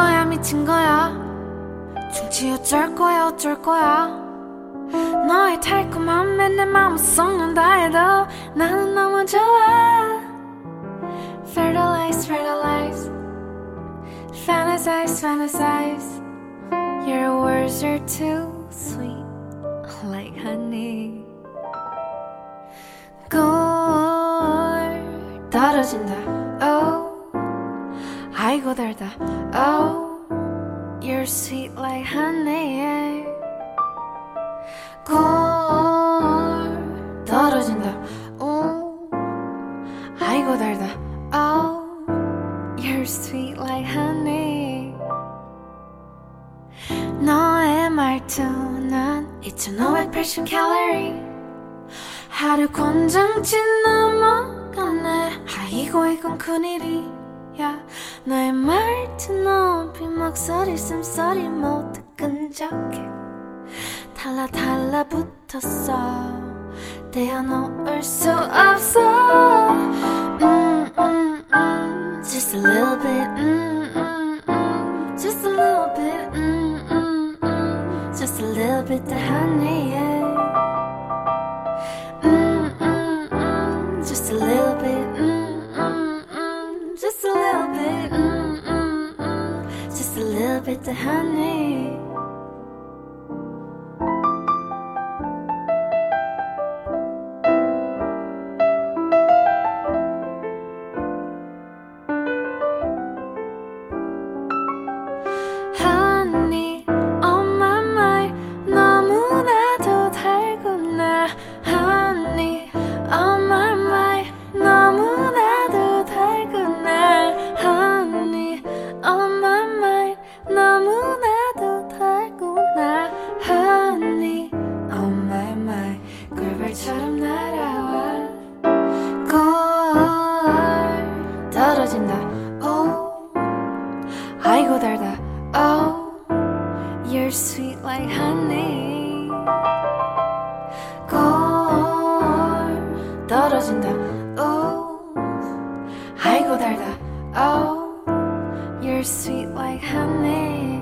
거야 미친 거야 중치 어쩔 거야 어쩔 거야 너의 달콤함에 내 맘을 썩는다 해도 나는 너무 좋아 Fertilize, fertilize Fantasize, fantasize Your words are too sweet Like honey 꿀 떨어진다 oh 아이고 달다 oh You're sweet like honey 꿀 떨어진다 oh 아이고 달다 oh You're sweet like honey 너의 말투는 2580칼로리 하루 권장치 넘어가네 아이고 이건 큰일이야 너의 말투 높이 목소리 숨소리 모두 끈적해 달라붙었어 떼어놓을 수 없어 Just a little bit Just a little bit Just a little bit the honey yeah. Just a little bit Just a little bit Just a little bit the honey 아이고 달다 oh You're sweet like honey 꿀 떨어진다 oh 아이고 달다 oh You're sweet like honey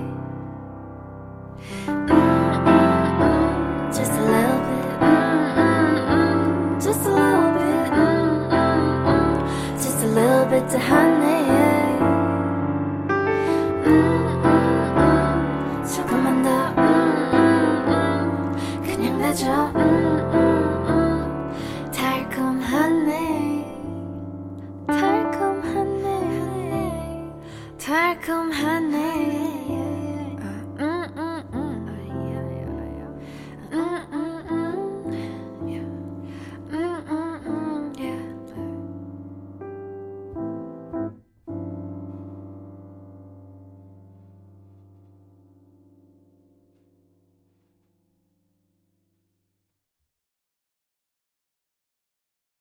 Just a little bit Just a little bit Just a little bit to honey